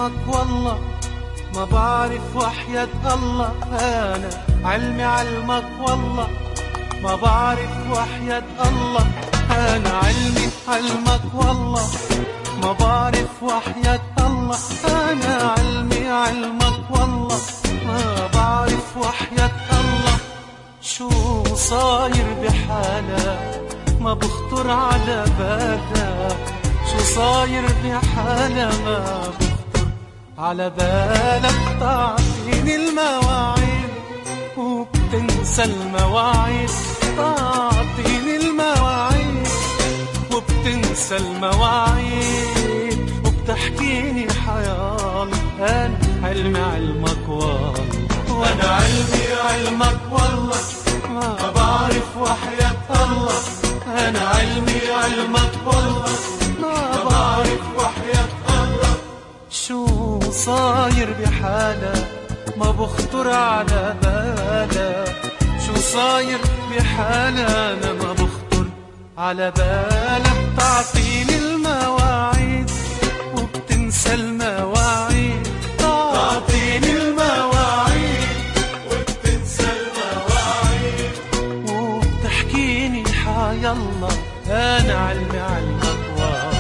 علمك والله ما بعرف وحياة الله. أنا علمي علمك والله ما بعرف وحياة الله. أنا علمي علمك والله ما بعرف وحياة الله. أنا علمي علمك والله ما بعرف وحياة الله. شو صاير بحالك ما بخطر على بالك. شو صاير بحالك ما بخطر على بالك. تعطيني المواعيد وبتنسى المواعيد. تعطيني المواعيد وبتنسى المواعيد وبتحكيني حيال. أنا علمي علمك والله وأنا علمي علمك والله ما بعرف وحياة الله. أنا علمي علمك والله ما بعرف وحياة الله. شو صاير بحالك ما بخطر على بالك. شو صاير بحالك أنا ما بخطر على بالك. تعطيني المواعيد وبتنسى المواعيد. تعطيني المواعيد وبتنسى المواعيد وبتحكيني حيالله. أنا علمي علمك والله.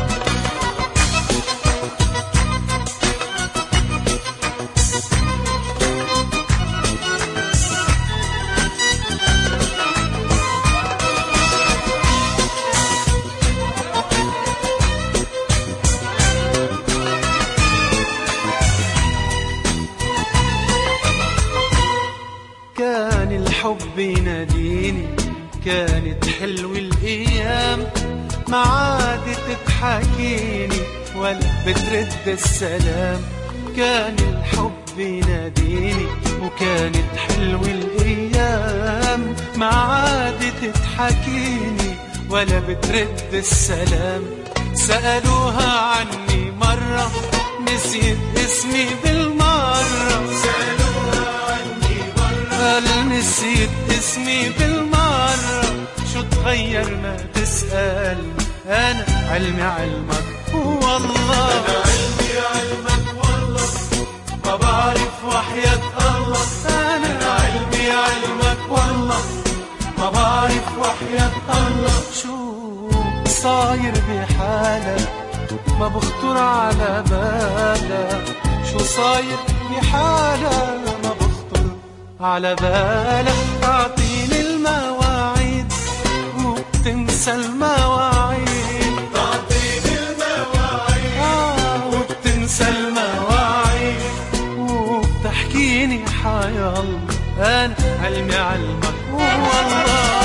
كان الحب يناديني كانت حلوة الأيام. ما عادت تحكيني ولا بترد السلام. كان الحب يناديني وكانت حلوة الأيام. ما عادت تحكيني ولا بترد السلام. سألوها عني مرة نسيت اسمي بالمرة. سألوها عني مرة قال نسيت اسمي بالمرة. شو تغير ما تسأل. أنا علمي علمك والله. أنا علمي علمك والله ما بعرف وحياة الله. أنا علمي علمك والله ما بعرف وحياة الله. شو صاير بحالك ما بخطر على بالك. شو صاير بحالك ما بخطر على بالك. تعطيني المواعيد وبتنسى المواعيد. تعطيني المواعيد وبتنسى المواعيد وبتحكيني حيالله. أنا علمي علمك والله.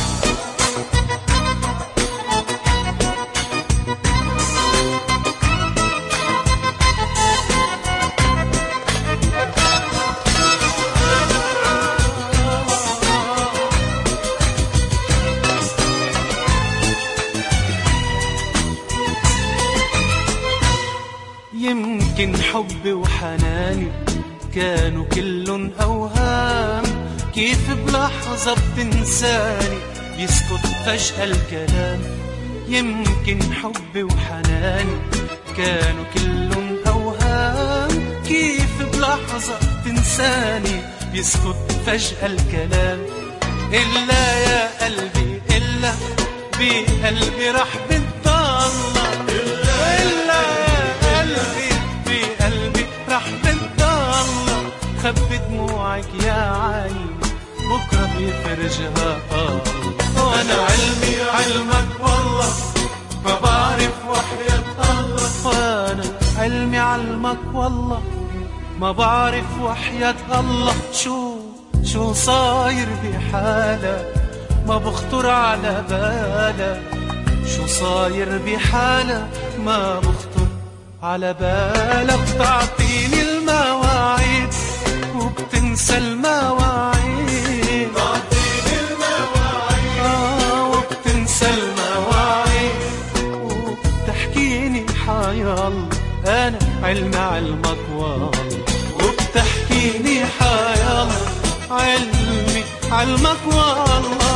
يمكن حبي وحناني كانوا كلن أوهام. كيف بلحظة بتنساني يسكت فجأة الكلام. يمكن حبي وحناني كانوا كلن أوهام. كيف بلحظة بتنساني يسكت فجأة الكلام. إلا يا قلبي إلا بقلبي رح بتضلك. إلا بقلبي رح بتضلك. خبي دموعك يا عين بكرة بيفرجها الله. وأنا علمي علمك والله ما بعرف وحياة الله. وأنا علمي علمك والله ما بعرف وحياة الله. شو صاير بحالك ما بخطر على بالك. شو صاير بحالك ما بخطر على بالك. تعطيني المواعيد وبتنسى المواعيد. تعطيني المواعيد وبتنسى المواعيد وبتحكيني حيالله. أنا علمي علمك والله وبتحكيني حيالله. علمي علمك والله